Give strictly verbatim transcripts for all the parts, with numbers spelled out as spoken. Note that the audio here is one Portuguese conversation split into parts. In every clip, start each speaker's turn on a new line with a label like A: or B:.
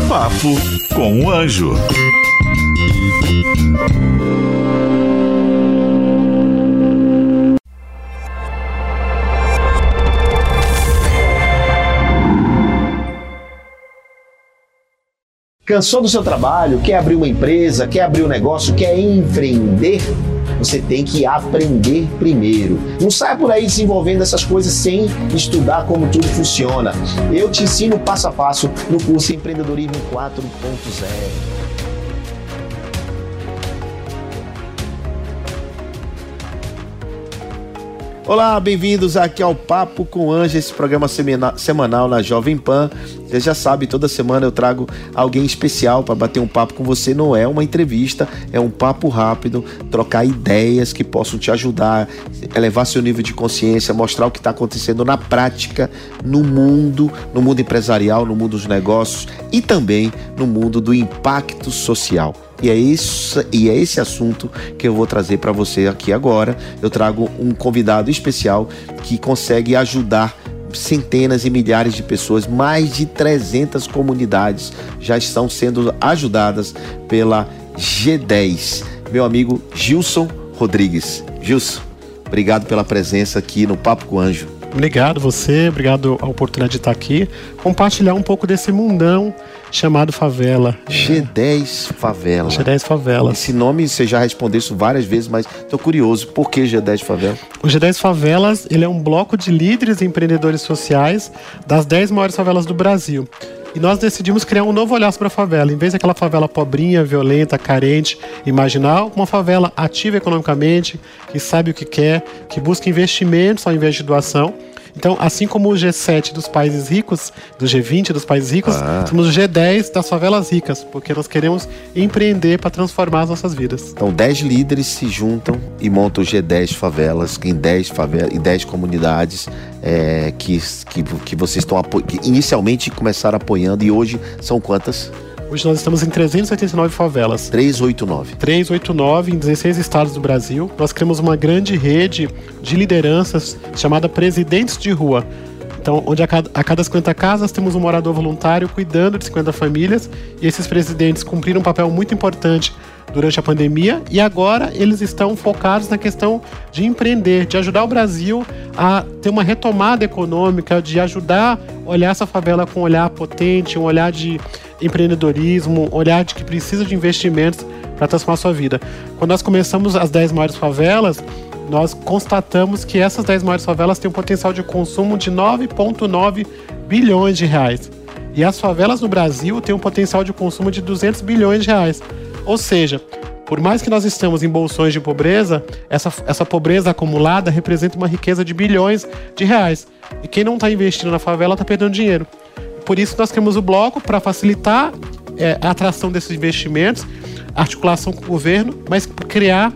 A: Papo com o Anjo.
B: Cansou do seu trabalho? Quer abrir uma empresa? Quer abrir um negócio? Quer empreender? Você tem que aprender primeiro. Não saia por aí desenvolvendo essas coisas sem estudar como tudo funciona. Eu te ensino passo a passo no curso Empreendedorismo quatro ponto zero. Olá, bem-vindos aqui ao Papo com o Anjo, esse programa semana, semanal na Jovem Pan. Você já sabe, toda semana eu trago alguém especial para bater um papo com você. Não é uma entrevista, é um papo rápido, trocar ideias que possam te ajudar, elevar seu nível de consciência, mostrar o que está acontecendo na prática, no mundo, no mundo empresarial, no mundo dos negócios e também no mundo do impacto social. E é, isso, e é esse assunto que eu vou trazer para você aqui agora. Eu trago um convidado especial que consegue ajudar centenas e milhares de pessoas. Mais de trezentas comunidades já estão sendo ajudadas pela G dez. Meu amigo Gilson Rodrigues. Gilson, obrigado pela presença aqui no Papo com o Anjo.
C: Obrigado você, obrigado a oportunidade de estar aqui, compartilhar um pouco desse mundão chamado favela.
B: G dez Favela.
C: G dez Favela.
B: Esse nome você já respondeu isso várias vezes, mas estou curioso, por que G dez Favela?
C: O G dez Favelas, ele é um bloco de líderes e empreendedores sociais das dez maiores favelas do Brasil. E nós decidimos criar um novo olhar sobre a favela. Em vez daquela favela pobrinha, violenta, carente e marginal, uma favela ativa economicamente, que sabe o que quer, que busca investimentos ao invés de doação. Então, assim como o G sete dos países ricos, do G vinte dos países ricos, ah. somos o G dez das favelas ricas, porque nós queremos empreender para transformar as nossas vidas.
B: Então, dez líderes se juntam e montam o G dez Favelas, em dez favelas, em dez comunidades é, que, que, que vocês estão apo... que inicialmente começaram apoiando, e hoje são quantas?
C: Hoje nós estamos em trezentas e oitenta e nove favelas.
B: trezentas e oitenta e nove.
C: trezentas e oitenta e nove em dezesseis estados do Brasil. Nós criamos uma grande rede de lideranças chamada Presidentes de Rua. Então, onde a cada, a cada cinquenta casas temos um morador voluntário cuidando de cinquenta famílias. E esses presidentes cumpriram um papel muito importante durante a pandemia, e agora eles estão focados na questão de empreender, de ajudar o Brasil a ter uma retomada econômica, de ajudar a olhar essa favela com um olhar potente, um olhar de empreendedorismo, um olhar de que precisa de investimentos para transformar a sua vida. Quando nós começamos as dez maiores favelas, nós constatamos que essas dez maiores favelas têm um potencial de consumo de nove vírgula nove bilhões de reais. E as favelas no Brasil têm um potencial de consumo de duzentos bilhões de reais. Ou seja, por mais que nós estamos em bolsões de pobreza, essa, essa pobreza acumulada representa uma riqueza de bilhões de reais. E quem não está investindo na favela está perdendo dinheiro. Por isso nós criamos o bloco para facilitar é, a atração desses investimentos, articulação com o governo, mas criar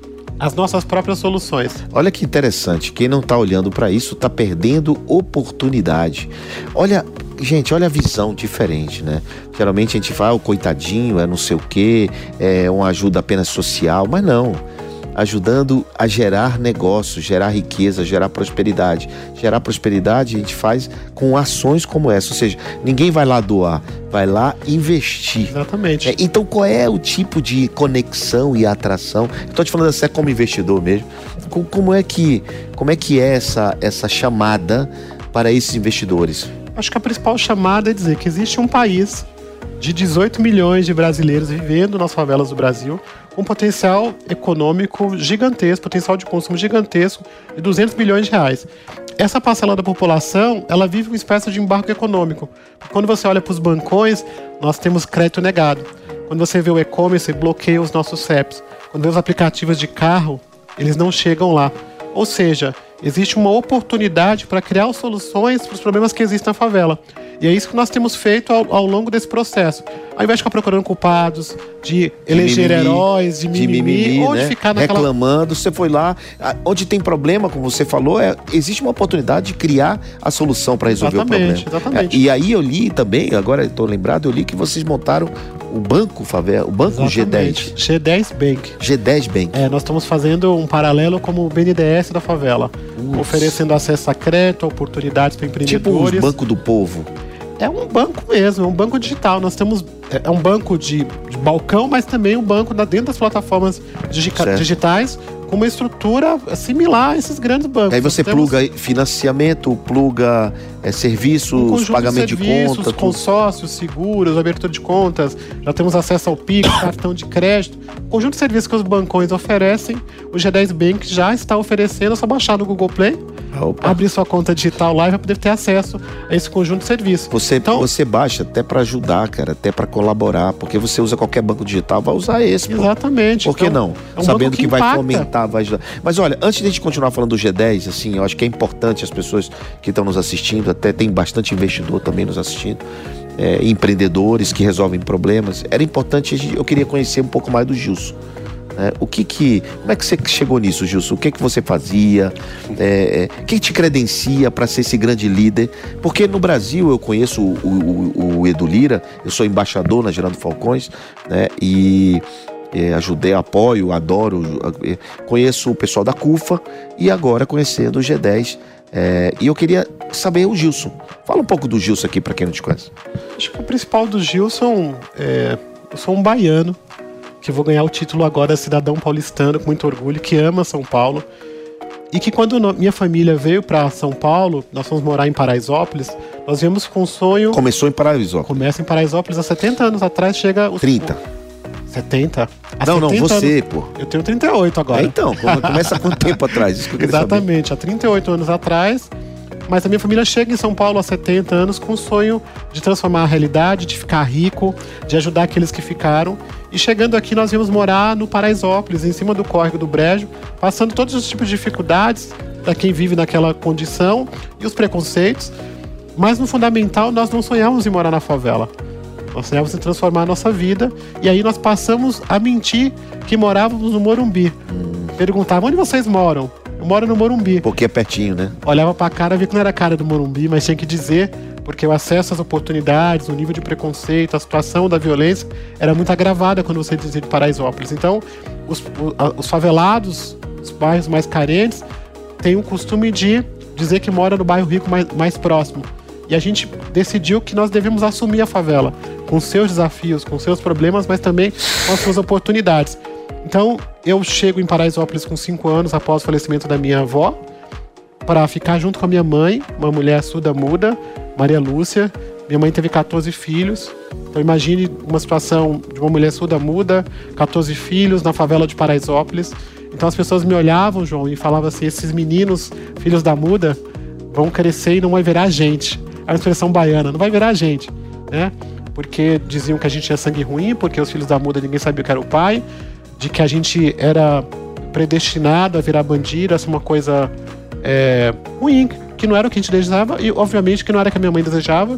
C: as nossas próprias soluções.
B: Olha que interessante, quem não está olhando para isso está perdendo oportunidade. Olha, gente, olha a visão diferente, né? Geralmente a gente fala, ah, o coitadinho, é não sei o quê, é uma ajuda apenas social, mas não. Ajudando a gerar negócios, gerar riqueza, gerar prosperidade. Gerar prosperidade a gente faz com ações como essa, ou seja, ninguém vai lá doar, vai lá investir.
C: Exatamente.
B: É, então qual é o tipo de conexão e atração? Estou te falando assim como investidor mesmo. Como, como é que, como é, que é essa, essa chamada para esses investidores?
C: Acho que a principal chamada é dizer que existe um país de dezoito milhões de brasileiros vivendo nas favelas do Brasil, com potencial econômico gigantesco, potencial de consumo gigantesco de duzentos bilhões de reais. Essa parcela da população, ela vive uma espécie de embargo econômico. Quando você olha para os bancões, nós temos crédito negado. Quando você vê o e-commerce, bloqueia os nossos C E Ps. Quando vê os aplicativos de carro, eles não chegam lá. Ou seja, existe uma oportunidade para criar soluções para os problemas que existem na favela. E é isso que nós temos feito ao, ao longo desse processo. Ao invés de ficar procurando culpados, de eleger de mimimi, heróis, de mimimi, de mimimi ou
B: né?
C: de ficar naquela...
B: reclamando, você foi lá, onde tem problema, como você falou, é, existe uma oportunidade de criar a solução para resolver
C: exatamente,
B: o problema.
C: Exatamente.
B: É, e aí eu li também, agora estou lembrado, eu li que vocês montaram o Banco Favela, o Banco G dez.
C: G dez Bank.
B: G dez Bank.
C: É, nós estamos fazendo um paralelo como o B N D E S da favela, Ups. oferecendo acesso a crédito, oportunidades para empreendedores.
B: Tipo o Banco do Povo.
C: É um banco mesmo, é um banco digital. Nós temos, é um banco de, de balcão, mas também um banco dentro das plataformas digica, digitais, com uma estrutura similar a esses grandes bancos.
B: Aí você
C: temos
B: pluga financiamento, pluga é, serviços, um pagamento de, serviços, de conta.
C: Consórcios, seguros, abertura de contas. Já temos acesso ao Pix, cartão de crédito. O conjunto de serviços que os bancões oferecem, o G dez Bank já está oferecendo. É só baixar no Google Play, Opa. abrir sua conta digital lá e vai poder ter acesso a esse conjunto de serviços.
B: Você, então, você baixa até para ajudar, cara, até para colaborar, porque você usa qualquer banco digital, vai usar esse. Pô.
C: Exatamente.
B: Por que
C: então,
B: não?
C: É um
B: Sabendo que,
C: que
B: vai fomentar, vai ajudar. Mas olha, antes de a gente continuar falando do G dez, assim, eu acho que é importante as pessoas que estão nos assistindo, até tem bastante investidor também nos assistindo, é, empreendedores que resolvem problemas. Era importante, eu queria conhecer um pouco mais do Gilson. É, o que que, como é que você chegou nisso, Gilson? O que que você fazia? É, é, quem te credencia para ser esse grande líder? Porque no Brasil eu conheço o, o, o Edu Lira, eu sou embaixador na Gerando Falcões, né? E é, ajudei, apoio, adoro, é, conheço o pessoal da CUFA e agora conhecendo o G dez. É, e eu queria saber o Gilson. Fala um pouco do Gilson aqui para quem não te conhece.
C: Acho que o principal do Gilson é, eu sou um baiano que vou ganhar o título agora cidadão paulistano com muito orgulho, que ama São Paulo. E que quando no, minha família veio para São Paulo, nós fomos morar em Paraisópolis, nós viemos com um sonho...
B: Começou em Paraisópolis.
C: Começa em Paraisópolis há setenta anos atrás, chega... Os,
B: trinta.
C: setenta? Há
B: não,
C: setenta
B: não, você,
C: anos.
B: pô.
C: Eu tenho trinta e oito agora. É,
B: então, começa há quanto tempo atrás? Isso que eu queria
C: Exatamente,
B: saber.
C: Há trinta e oito anos atrás... Mas a minha família chega em São Paulo há setenta anos com o sonho de transformar a realidade, de ficar rico, de ajudar aqueles que ficaram. E chegando aqui, nós viemos morar no Paraisópolis, em cima do córrego do Brejo, passando todos os tipos de dificuldades para quem vive naquela condição e os preconceitos. Mas no fundamental, nós não sonhávamos em morar na favela. Nós sonhávamos em transformar a nossa vida. E aí nós passamos a mentir que morávamos no Morumbi. Hum. Perguntavam, onde vocês moram? Eu moro no Morumbi.
B: Porque é pertinho, né?
C: Olhava pra cara, via que não era a cara do Morumbi, mas tinha que dizer, porque o acesso às oportunidades, o nível de preconceito, a situação da violência era muito agravada quando você dizia de Paraisópolis. Então, os, os favelados, os bairros mais carentes, têm o costume de dizer que mora no bairro rico mais, mais próximo. E a gente decidiu que nós devemos assumir a favela, com seus desafios, com seus problemas, mas também com as suas oportunidades. Então, eu chego em Paraisópolis com cinco anos após o falecimento da minha avó, para ficar junto com a minha mãe, uma mulher surda-muda, Maria Lúcia. Minha mãe teve quatorze filhos. Então, imagine uma situação de uma mulher surda-muda, quatorze filhos, na favela de Paraisópolis. Então, as pessoas me olhavam, João, e falavam assim, esses meninos, filhos da muda, vão crescer e não vai virar gente. É uma expressão baiana, não vai virar gente, né? Porque diziam que a gente tinha sangue ruim, porque os filhos da muda ninguém sabia que era o pai, de que a gente era predestinado a virar bandido, essa é uma coisa é, ruim, que não era o que a gente desejava e, obviamente, que não era o que a minha mãe desejava.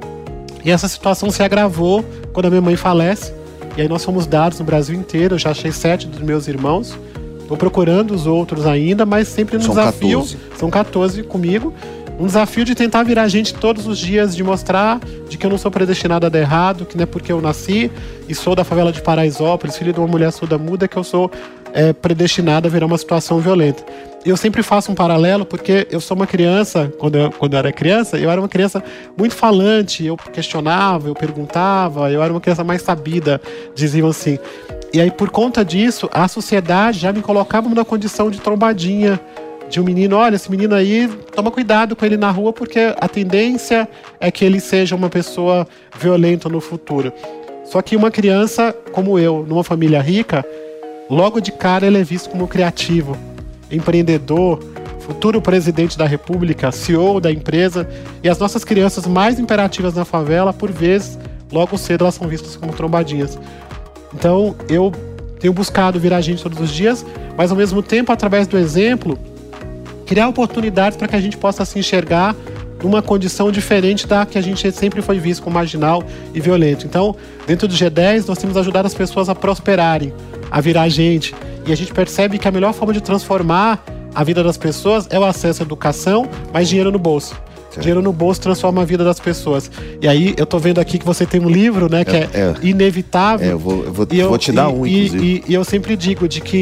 C: E essa situação se agravou quando a minha mãe falece. E aí nós fomos dados no Brasil inteiro, eu já achei sete dos meus irmãos. Estou procurando os outros ainda, mas sempre no
B: São
C: desafio...
B: quatorze.
C: São quatorze comigo. Um desafio de tentar virar gente todos os dias, de mostrar de que eu não sou predestinado a dar errado, que não é porque eu nasci e sou da favela de Paraisópolis, filho de uma mulher surda-muda, que eu sou é, predestinado a virar uma situação violenta. Eu sempre faço um paralelo porque eu sou uma criança, quando eu, quando eu era criança, eu era uma criança muito falante, eu questionava, eu perguntava, eu era uma criança mais sabida, diziam assim. E aí, por conta disso, a sociedade já me colocava numa condição de trombadinha, de um menino, olha, esse menino aí, toma cuidado com ele na rua, porque a tendência é que ele seja uma pessoa violenta no futuro. Só que uma criança como eu, numa família rica, logo de cara ele é visto como criativo, empreendedor, futuro presidente da república, C E O da empresa, e as nossas crianças mais imperativas na favela, por vezes, logo cedo elas são vistas como trombadinhas. Então, eu tenho buscado virar gente todos os dias, mas ao mesmo tempo, através do exemplo, criar oportunidades para que a gente possa se enxergar numa condição diferente da que a gente sempre foi visto como marginal e violento. Então, dentro do G dez, nós temos ajudado as pessoas a prosperarem, a virar gente. E a gente percebe que a melhor forma de transformar a vida das pessoas é o acesso à educação, mais dinheiro no bolso. Certo. Dinheiro no bolso transforma a vida das pessoas. E aí, eu tô vendo aqui que você tem um livro, né, que é, é, é inevitável.
B: É, eu vou, eu vou,
C: e eu,
B: vou te dar
C: e,
B: um,
C: e,
B: inclusive.
C: E, e eu sempre digo de que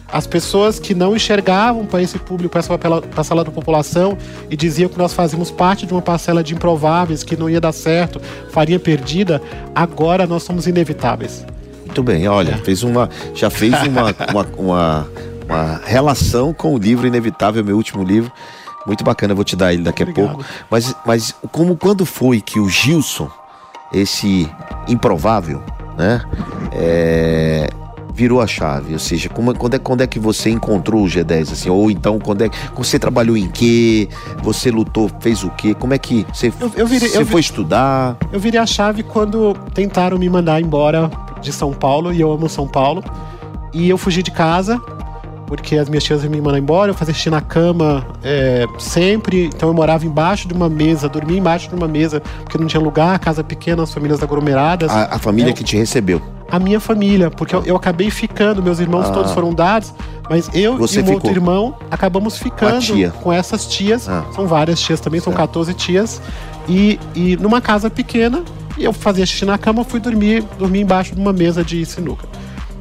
C: as pessoas que não enxergavam para esse público, para essa parcela da população, e diziam que nós fazíamos parte de uma parcela de improváveis, que não ia dar certo, farinha perdida, agora nós somos inevitáveis.
B: Muito bem, olha, é. fez uma, já fez uma, uma, uma, uma relação com o livro Inevitável, meu último livro. Muito bacana, eu vou te dar ele daqui Obrigado. a pouco. Mas, mas como, quando foi que o Gilson, esse improvável, né, é, virou a chave? Ou seja, como, quando, é, quando é que você encontrou o G dez? Assim, ou então, quando é, você trabalhou em quê? Você lutou, fez o quê? Como é que você, eu, eu virei, você eu, foi estudar?
C: Eu virei a chave quando tentaram me mandar embora de São Paulo, e eu amo São Paulo. E eu fugi de casa, porque as minhas tias iam me mandar embora, eu fazia xixi na cama é, sempre, então eu morava embaixo de uma mesa, dormia embaixo de uma mesa, porque não tinha lugar, casa pequena, as famílias aglomeradas.
B: A, a família é, que te recebeu?
C: A minha família, porque eu, eu acabei ficando, meus irmãos ah. todos foram dados, mas eu Você e um ficou. outro irmão acabamos ficando com essas tias, ah. são várias tias também, são quatorze tias, e, e numa casa pequena, e eu fazia xixi na cama, fui dormir, dormir embaixo de uma mesa de sinuca.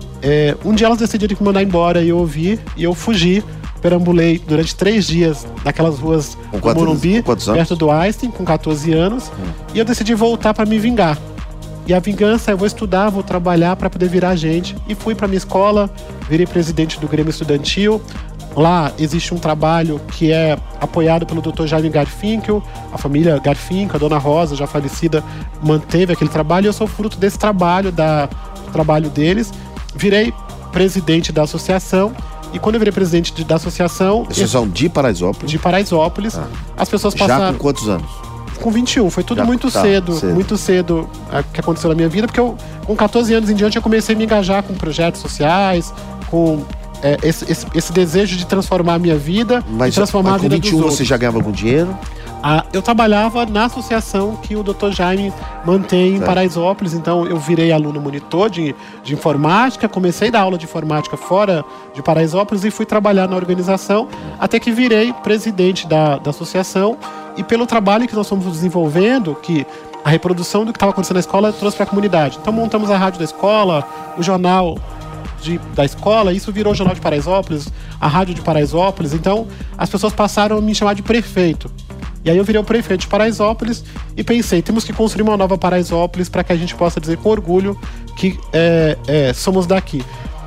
C: É, um dia elas decidiram me mandar embora e eu ouvi, e eu fugi, perambulei durante três dias naquelas ruas do Morumbi, perto do Einstein, com quatorze anos, hum. e eu decidi voltar para me vingar. E a vingança, eu vou estudar, vou trabalhar para poder virar gente. E fui para minha escola, virei presidente do Grêmio Estudantil. Lá existe um trabalho que é apoiado pelo doutor Jaime Garfinkel, a família Garfinkel, a dona Rosa, já falecida, manteve aquele trabalho, e eu sou fruto desse trabalho, da, do trabalho deles. Virei presidente da associação, e quando eu virei presidente de, da associação...
B: Associação de Paraisópolis?
C: De Paraisópolis. Ah. As pessoas passaram...
B: Já com quantos anos?
C: Com vinte e um, foi tudo Já, muito tá, cedo, cedo, muito cedo a, que aconteceu na minha vida, porque eu, com quatorze anos em diante, eu comecei a me engajar com projetos sociais, com é, esse, esse, esse desejo de transformar a minha vida,
B: mas,
C: e transformar
B: mas
C: a vida
B: com vinte e um
C: dos
B: você já ganhava algum dinheiro?
C: Ah, eu trabalhava na associação que o doutor Jaime mantém em Paraisópolis, então eu virei aluno monitor de, de informática, comecei a dar aula de informática fora de Paraisópolis e fui trabalhar na organização, até que virei presidente da, da associação, e pelo trabalho que nós fomos desenvolvendo, que a reprodução do que estava acontecendo na escola trouxe para a comunidade. Então montamos a rádio da escola, o jornal de, da escola, isso virou o Jornal de Paraisópolis, a rádio de Paraisópolis, então as pessoas passaram a me chamar de prefeito. E aí eu virei o prefeito de Paraisópolis e pensei, temos que construir uma nova Paraisópolis para que a gente possa dizer com orgulho que é, é, somos daqui.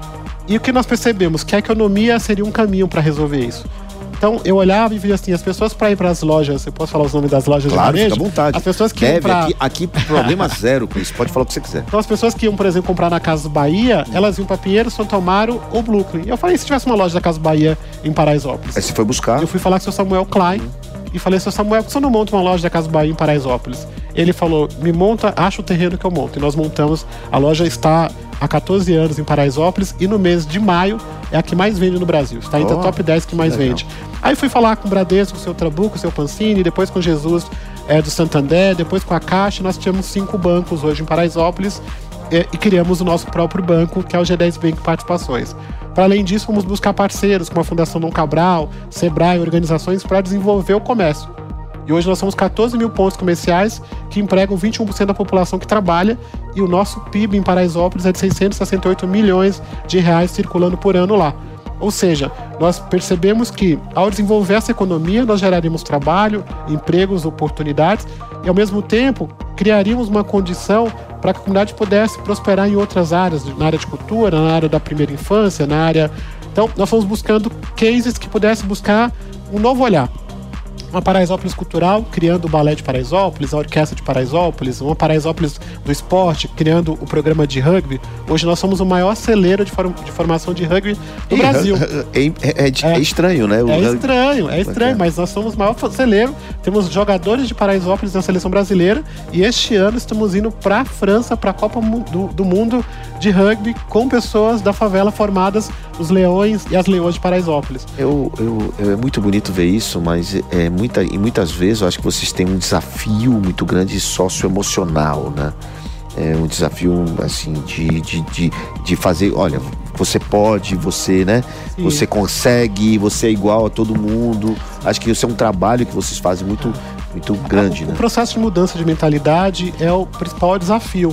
C: E o que nós percebemos? Que a economia seria um caminho para resolver isso. Então eu olhava e via assim, as pessoas para ir para as lojas, eu posso falar os nomes das lojas
B: claro,
C: de varejo?
B: Fica à vontade.
C: As pessoas que
B: Deve,
C: iam pra...
B: aqui, aqui problema zero com isso, pode falar o que você quiser.
C: Então as pessoas que iam, por exemplo, comprar na Casas Bahia, elas iam para Pinheiro, Santo Amaro ou Brooklyn. E eu falei, se tivesse uma loja da Casas Bahia em Paraisópolis?
B: Aí você foi buscar?
C: Eu fui falar com o seu Samuel Klein, hum. E falei, seu Samuel, por que você não monta uma loja da Casa Bahia em Paraisópolis? Ele falou, me monta, acha o terreno que eu monto. E nós montamos, a loja está há quatorze anos em Paraisópolis, e no mês de maio é a que mais vende no Brasil. Está entre a top dez que mais legal. vende. Aí fui falar com o Bradesco, com o seu Trabuco, com o seu Pancini, depois com o Jesus é, do Santander, depois com a Caixa. Nós tínhamos cinco bancos hoje em Paraisópolis, é, e criamos o nosso próprio banco, que é o G dez Bank Participações. Para além disso, fomos buscar parceiros como a Fundação Dom Cabral, Sebrae, organizações para desenvolver o comércio. E hoje nós somos quatorze mil pontos comerciais que empregam vinte e um por cento da população que trabalha, e o nosso P I B em Paraisópolis é de seiscentos e sessenta e oito milhões de reais circulando por ano lá. Ou seja, nós percebemos que ao desenvolver essa economia, nós geraríamos trabalho, empregos, oportunidades, e ao mesmo tempo criaríamos uma condição para que a comunidade pudesse prosperar em outras áreas, na área de cultura, na área da primeira infância, na área... Então, nós fomos buscando cases que pudessem buscar um novo olhar. Uma Paraisópolis cultural, criando o Balé de Paraisópolis, a Orquestra de Paraisópolis, uma Paraisópolis do esporte, criando o programa de rugby. Hoje nós somos o maior celeiro de, form- de formação de rugby do e Brasil.
B: É, é, é, é estranho, né? O
C: é estranho, é estranho, mas nós somos o maior celeiro. Temos jogadores de Paraisópolis na seleção brasileira, e este ano estamos indo para a França, para a Copa do, do Mundo de rugby, com pessoas da favela formadas, os leões e as leões de Paraisópolis.
B: Eu, eu, é muito bonito ver isso, mas é Muita, e muitas vezes eu acho que vocês têm um desafio muito grande socioemocional, né? É um desafio, assim, de, de, de, de fazer, olha, você pode, você, né? Sim. Você consegue, você é igual a todo mundo. Acho que isso é um trabalho que vocês fazem muito, muito grande,
C: o,
B: né?
C: O processo de mudança de mentalidade é o principal desafio,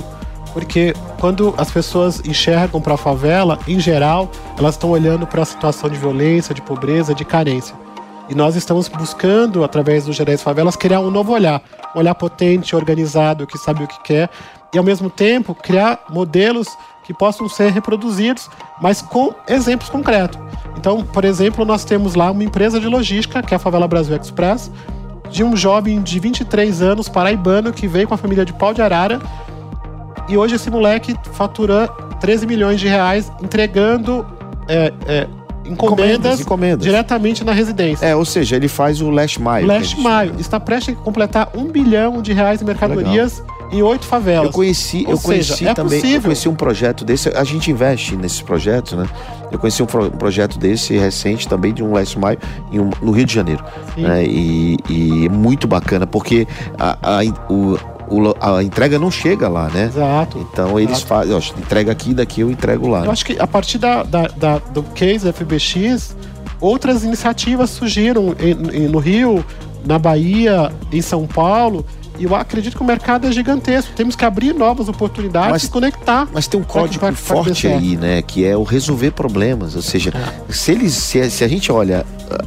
C: Porque quando as pessoas enxergam para a favela, em geral, elas estão olhando para a situação de violência, de pobreza, de carência. E nós estamos buscando, através do Gerais Favelas, criar um novo olhar. Um olhar potente, organizado, que sabe o que quer. E, ao mesmo tempo, criar modelos que possam ser reproduzidos, mas com exemplos concretos. Então, por exemplo, nós temos lá uma empresa de logística, que é a Favela Brasil Express, de um jovem de vinte e três anos, paraibano, que veio com a família de Pau de Arara. E hoje esse moleque fatura treze milhões de reais entregando é, é, encomendas, encomendas, encomendas diretamente na residência.
B: É, ou seja, ele faz o last mile.
C: Last mile. Está prestes a completar um bilhão de reais em mercadorias Legal. Em oito favelas.
B: Eu conheci, eu
C: seja,
B: conheci
C: é
B: também,
C: possível.
B: eu conheci um projeto desse, a gente investe nesses projetos, né? Eu conheci um, pro, um projeto desse recente também, de um last mile em um, no Rio de Janeiro. Né? E, e é muito bacana, porque a, a, o, a entrega não chega lá, né?
C: Exato.
B: Então eles
C: Exato.
B: fazem, ó, entrega aqui, daqui eu entrego lá.
C: Eu acho que a partir da, da, da, do case F B X, outras iniciativas surgiram em, em, no Rio, na Bahia, em São Paulo. E eu acredito que o mercado é gigantesco. Temos que abrir novas oportunidades mas, e conectar.
B: Mas tem um código pra, pra, pra forte aí, né? Que é o resolver problemas. Ou seja, é. se, eles, se, se a gente olha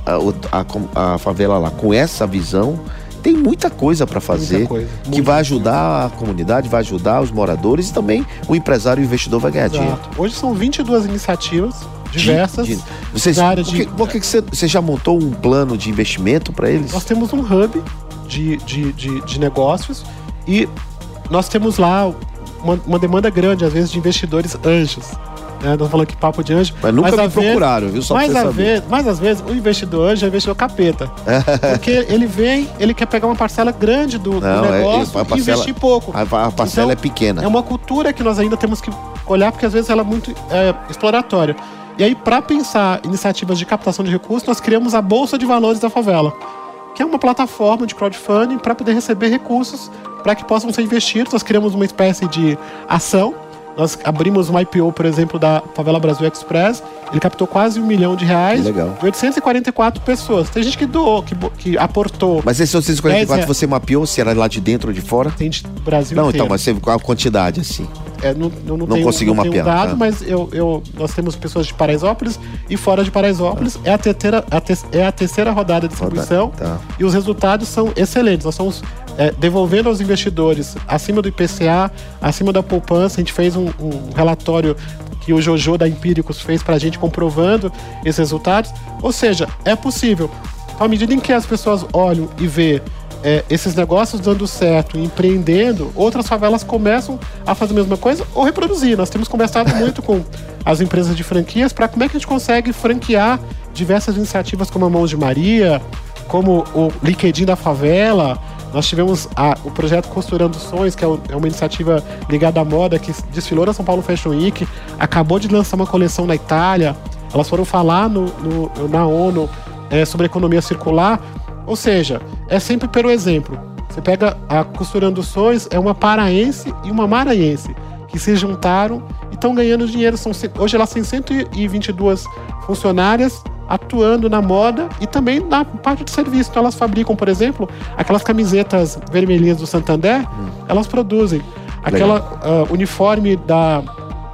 B: a, a, a favela lá com essa visão, tem muita coisa para fazer
C: coisa,
B: que vai ajudar a comunidade, vai ajudar os moradores e também o empresário e o investidor vai ganhar Exato. Dinheiro.
C: Hoje são vinte e duas iniciativas diversas. De, de,
B: vocês,
C: na área
B: por que,
C: de...
B: por que você, você já montou um plano de investimento para eles?
C: Nós temos um hub de, de, de, de negócios e nós temos lá uma, uma demanda grande, às vezes, de investidores anjos. Né? Não falando que papo de anjo.
B: Mas nunca
C: mas
B: me procuraram, viu? Só
C: mas,
B: pra você
C: às vezes, mas às vezes o investidor anjo é investidor capeta. Porque ele vem, ele quer pegar uma parcela grande do,
B: Não,
C: do negócio
B: é, é,
C: e investir pouco.
B: A, a parcela então, é pequena.
C: É uma cultura que nós ainda temos que olhar, porque às vezes ela é muito é, exploratória. E aí, para pensar iniciativas de captação de recursos, nós criamos a Bolsa de Valores da Favela, que é uma plataforma de crowdfunding para poder receber recursos para que possam ser investidos. Nós criamos uma espécie de ação. Nós abrimos um I P O, por exemplo, da Favela Brasil Express. Ele captou quase um milhão de reais.
B: Legal.
C: oitocentas e quarenta e quatro pessoas. Tem gente que doou, que, que aportou.
B: Mas esses oitocentos e quarenta e quatro você mapeou? Se era lá de dentro ou de fora?
C: Tem de Brasil
B: Não,
C: inteiro.
B: então, mas você, qual a quantidade, assim?
C: É, não, eu não,
B: não
C: tenho,
B: conseguiu
C: não
B: mapear.
C: Tenho dado,
B: tá?
C: mas eu, eu, nós temos pessoas de Paraisópolis e fora de Paraisópolis. Ah. É, a terceira, a te, é a terceira rodada de distribuição. Tá. E os resultados são excelentes. Nós estamos é, devolvendo aos investidores acima do I P C A, acima da poupança. A gente fez um, um relatório que o Jojo da Empíricos fez para a gente comprovando esses resultados. Ou seja, é possível. À medida em que as pessoas olham e vê É, esses negócios dando certo, empreendendo, outras favelas começam a fazer a mesma coisa ou reproduzir. Nós temos conversado muito com as empresas de franquias para como é que a gente consegue franquear diversas iniciativas como a Mãos de Maria, como o LinkedIn da Favela. Nós tivemos a, o projeto Costurando Sonhos, que é, o, é uma iniciativa ligada à moda, que desfilou na São Paulo Fashion Week, acabou de lançar uma coleção na Itália. Elas foram falar no, no, na ONU é, sobre economia circular. Ou seja, é sempre pelo exemplo. Você pega a Costurando Sonhos, é uma paraense e uma maranhense que se juntaram e estão ganhando dinheiro. São, hoje elas têm cento e vinte e duas funcionárias atuando na moda e também na parte de serviço. Então elas fabricam, por exemplo, aquelas camisetas vermelhinhas do Santander, hum. elas produzem. Aquela uh, uniforme da,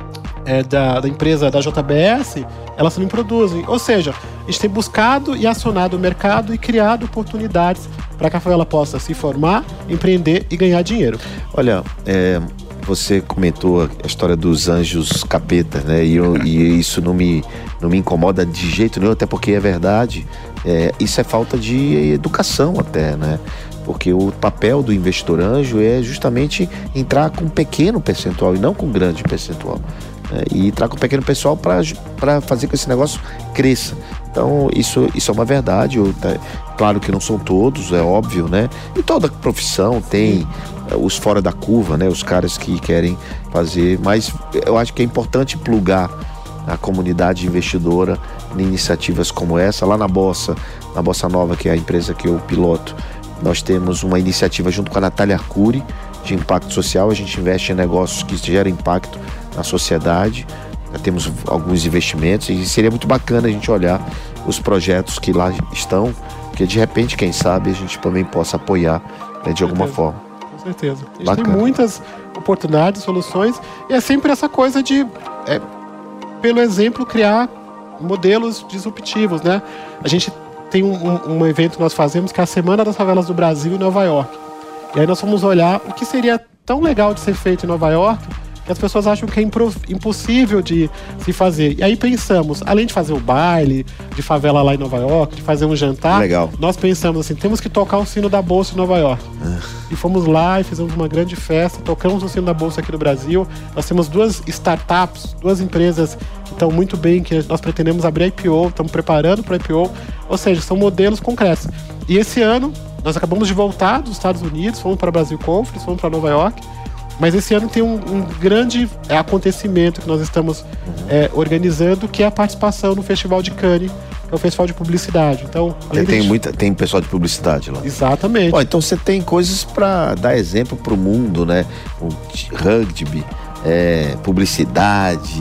C: é, da, da empresa da J B S, elas também produzem. Ou seja, a gente tem buscado e acionado o mercado e criado oportunidades para que a favela possa se formar, empreender e ganhar dinheiro.
B: Olha, é, você comentou a história dos anjos capetas, né? E, eu, e isso não me, não me incomoda de jeito nenhum, até porque é verdade. É, isso é falta de educação até, né? Porque o papel do investidor anjo é justamente entrar com um pequeno percentual e não com um grande percentual. É, e entrar com um pequeno pessoal para fazer com que esse negócio cresça. Então, isso, isso é uma verdade. Eu, tá, claro que não são todos, é óbvio, né? E toda profissão tem é, os fora da curva, né? Os caras que querem fazer. Mas eu acho que é importante plugar a comunidade investidora em iniciativas como essa. Lá na Bossa, na Bossa Nova, que é a empresa que eu piloto, nós temos uma iniciativa junto com a Natália Arcuri de impacto social. A gente investe em negócios que geram impacto na sociedade. Já temos alguns investimentos e seria muito bacana a gente olhar os projetos que lá estão, porque de repente, quem sabe, a gente também possa apoiar, né, de alguma forma.
C: Com certeza. A gente
B: bacana.
C: Tem muitas oportunidades, soluções, e é sempre essa coisa de, é, pelo exemplo, criar modelos disruptivos, né? A gente tem um, um, um evento que nós fazemos que é a Semana das Favelas do Brasil em Nova York. E aí nós vamos olhar o que seria tão legal de ser feito em Nova York, que as pessoas acham que é impro- impossível de se fazer. E aí pensamos, além de fazer o baile de favela lá em Nova York, de fazer um jantar,
B: legal.
C: Nós pensamos assim, temos que tocar o sino da Bolsa em Nova York. Ah. E fomos lá e fizemos uma grande festa, tocamos o sino da Bolsa aqui no Brasil. Nós temos duas startups, duas empresas que estão muito bem, que nós pretendemos abrir I P O, estamos preparando para I P O, ou seja, são modelos concretos. E esse ano, nós acabamos de voltar dos Estados Unidos, fomos para a Brasil Conference, fomos para Nova York, mas esse ano tem um, um grande acontecimento que nós estamos é, organizando, que é a participação no Festival de Cannes, que é o festival de publicidade. Então,
B: tem, tem, de... muita, tem pessoal de publicidade lá.
C: Exatamente.
B: Pô, então você tem coisas para dar exemplo para o mundo, né? O rugby, é, publicidade,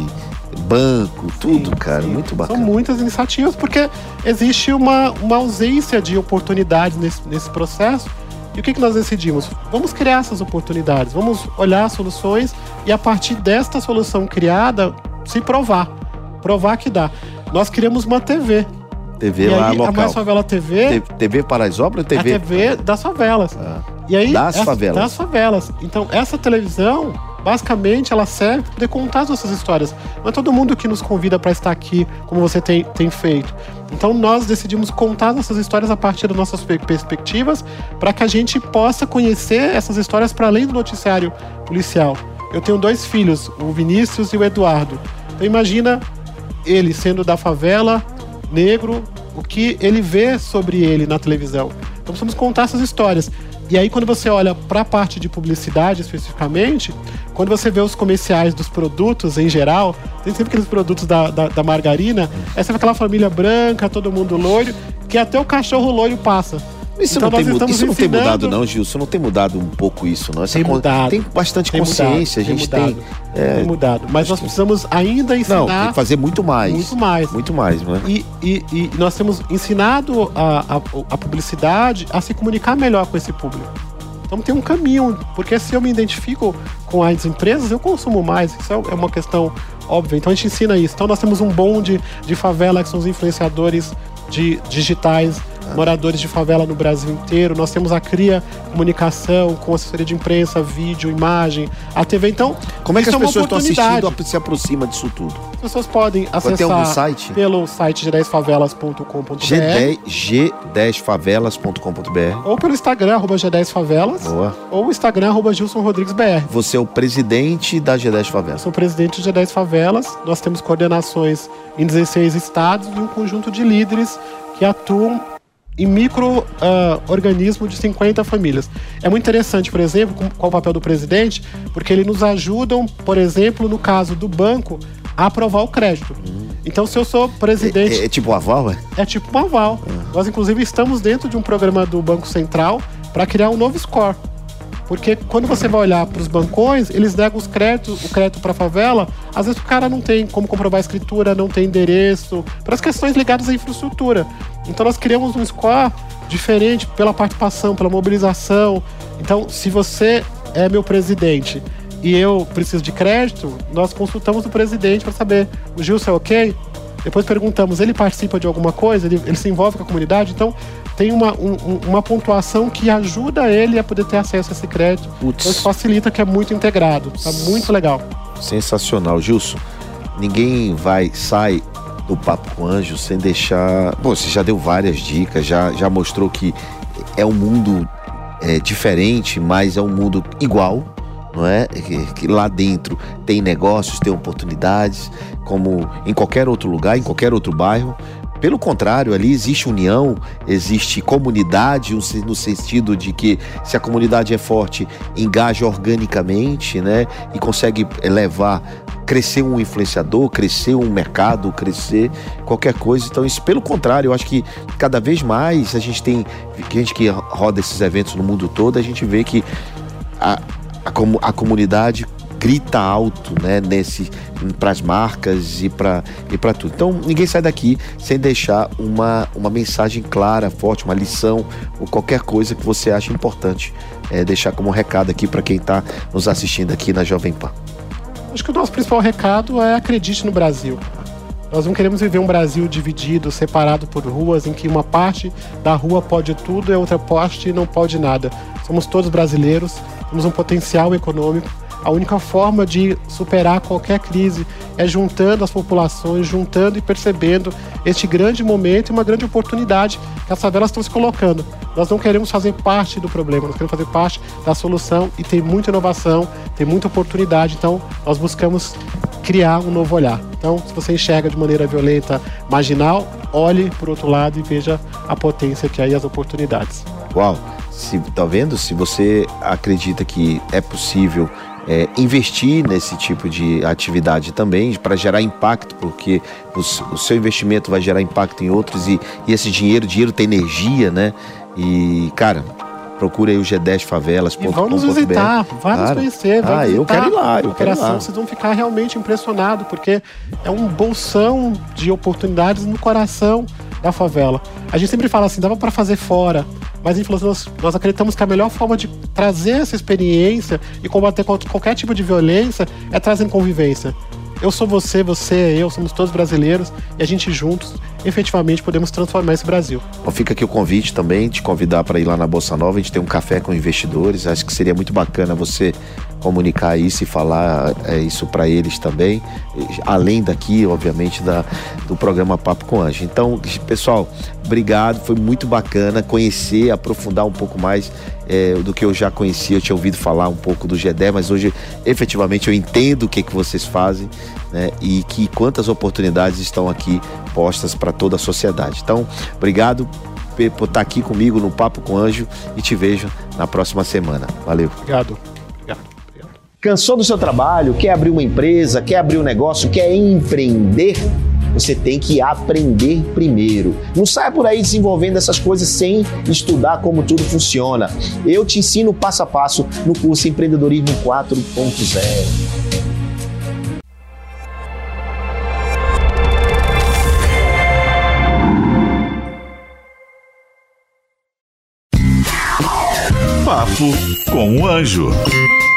B: banco, tudo, sim, cara, sim. Muito bacana.
C: São muitas iniciativas, porque existe uma, uma ausência de oportunidades nesse, nesse processo. E o que, que nós decidimos? Vamos criar essas oportunidades, vamos olhar soluções e a partir desta solução criada, se provar. Provar que dá. Nós criamos uma T V.
B: T V lá
C: aí,
B: local.
C: A Mais Favela T V...
B: T V Paraisópolis ou T V?
C: A T V das favelas. Ah. E aí,
B: das
C: essa,
B: favelas.
C: Das favelas. Então, essa televisão, basicamente, ela serve para poder contar as nossas histórias. Não é todo mundo que nos convida para estar aqui, como você tem, tem feito. Então, nós decidimos contar nossas histórias a partir das nossas perspectivas, para que a gente possa conhecer essas histórias para além do noticiário policial. Eu tenho dois filhos, o Vinícius e o Eduardo. Então, imagina ele sendo da favela, negro, o que ele vê sobre ele na televisão. Então, precisamos contar essas histórias. E aí, quando você olha para a parte de publicidade especificamente, quando você vê os comerciais dos produtos em geral, tem sempre aqueles produtos da, da, da margarina, é sempre aquela família branca, todo mundo loiro, que até o cachorro loiro passa.
B: Isso, então, não, tem, isso não tem mudado não, Gilson, não tem mudado um pouco isso, não? Essa
C: tem mudado.
B: Tem bastante
C: tem
B: consciência,
C: mudado,
B: a gente
C: tem...
B: Mudado,
C: tem, é... tem mudado, mas nós precisamos ainda ensinar...
B: Não, tem que fazer muito mais.
C: Muito mais.
B: Muito mais, não é?
C: E, e, e nós temos ensinado a, a, a publicidade a se comunicar melhor com esse público. Então tem um caminho, porque se eu me identifico com as empresas, eu consumo mais, isso é uma questão óbvia. Então a gente ensina isso. Então nós temos um bonde de favela, que são os influenciadores de digitais, moradores de favela no Brasil inteiro. Nós temos a Cria Comunicação, com assessoria de imprensa, vídeo, imagem, a T V. Então,
B: como é que as
C: é
B: pessoas estão assistindo, se aproxima disso tudo?
C: As pessoas podem acessar
B: tem algum site?
C: Pelo site g dez favelas ponto com ponto b r
B: G dez favelas ponto com ponto b r
C: ou pelo Instagram, arroba G dez favelas.
B: Boa.
C: Ou o Instagram, arroba Gilson Rodrigues B R.
B: Você é o presidente da G dez Favelas.
C: Eu sou o presidente da G dez Favelas. Nós temos coordenações em dezesseis estados e um conjunto de líderes que atuam em micro-organismo uh, de cinquenta famílias. É muito interessante, por exemplo, com, com o papel do presidente, porque eles nos ajudam, por exemplo, no caso do banco, a aprovar o crédito. Hum. Então, se eu sou presidente...
B: É, é, é tipo um aval, é?
C: É tipo um aval. Hum. Nós, inclusive, estamos dentro de um programa do Banco Central para criar um novo score. Porque quando você vai olhar para os bancões, eles negam os créditos, o crédito para a favela, às vezes o cara não tem como comprovar a escritura, não tem endereço, para as questões ligadas à infraestrutura. Então nós criamos um score diferente pela participação, pela mobilização. Então, se você é meu presidente e eu preciso de crédito, nós consultamos o presidente para saber, o Gilson é ok? Depois perguntamos, ele participa de alguma coisa? Ele, ele se envolve com a comunidade? Então, tem uma, um, uma pontuação que ajuda ele a poder ter acesso a esse crédito. Putz. Então, isso facilita, que é muito integrado. Tá muito legal.
B: Sensacional. Gilson, ninguém vai, sai do Papo com Anjo sem deixar... Bom, você já deu várias dicas, já, já mostrou que é um mundo é, diferente, mas é um mundo igual, não é? Que, que lá dentro tem negócios, tem oportunidades, como em qualquer outro lugar, em qualquer outro bairro. Pelo contrário, ali existe união, existe comunidade, no sentido de que se a comunidade é forte, engaja organicamente, né? E consegue levar, crescer um influenciador, crescer um mercado, crescer qualquer coisa. Então, isso, pelo contrário, eu acho que cada vez mais a gente tem, gente que roda esses eventos no mundo todo, a gente vê que a, a, a comunidade grita alto, né, nesse, para as marcas e para e para tudo. Então, ninguém sai daqui sem deixar uma, uma mensagem clara, forte, uma lição ou qualquer coisa que você acha importante é, deixar como recado aqui para quem está nos assistindo aqui na Jovem Pan?
C: Acho que o nosso principal recado é acredite no Brasil. Nós não queremos viver um Brasil dividido, separado por ruas, em que uma parte da rua pode tudo e a outra parte não pode nada. Somos todos brasileiros, temos um potencial econômico. A única forma de superar qualquer crise é juntando as populações, juntando e percebendo este grande momento e uma grande oportunidade que as favelas estão se colocando. Nós não queremos fazer parte do problema, nós queremos fazer parte da solução e tem muita inovação, tem muita oportunidade, então nós buscamos criar um novo olhar. Então, se você enxerga de maneira violenta, marginal, olhe por outro lado e veja a potência que há e as oportunidades.
B: Uau! Se, tá vendo? Se você acredita que é possível é, investir nesse tipo de atividade também para gerar impacto, porque os, o seu investimento vai gerar impacto em outros e, e esse dinheiro, dinheiro tem energia, né? E, cara, procura aí o G dez favelas ponto com ponto b r.
C: E vão nos visitar, vai
B: claro.
C: nos conhecer, vai
B: ah,
C: visitar.
B: eu quero ir lá, eu quero ir lá.
C: Vocês vão ficar realmente impressionados, porque é um bolsão de oportunidades no coração da favela. A gente sempre fala assim, dava para fazer fora, mas a gente falou assim, nós, nós acreditamos que a melhor forma de trazer essa experiência e combater qualquer tipo de violência é trazendo convivência. Eu sou você, você é eu, somos todos brasileiros e a gente juntos, efetivamente, podemos transformar esse Brasil.
B: Bom, fica aqui o convite também, te convidar para ir lá na Bolsa Nova, a gente tem um café com investidores, acho que seria muito bacana você comunicar isso e falar é, isso para eles também, além daqui, obviamente, da, do programa Papo com Anjo. Então, pessoal, obrigado, foi muito bacana conhecer, aprofundar um pouco mais é, do que eu já conhecia, eu tinha ouvido falar um pouco do G dez, mas hoje, efetivamente, eu entendo o que, que vocês fazem, né, e que quantas oportunidades estão aqui postas para toda a sociedade. Então, obrigado por estar aqui comigo no Papo com Anjo e te vejo na próxima semana. Valeu.
C: Obrigado.
D: Cansou do seu trabalho? Quer abrir uma empresa? Quer abrir um negócio? Quer empreender? Você tem que aprender primeiro. Não saia por aí desenvolvendo essas coisas sem estudar como tudo funciona. Eu te ensino passo a passo no curso Empreendedorismo quatro ponto zero.
A: Papo com o Anjo.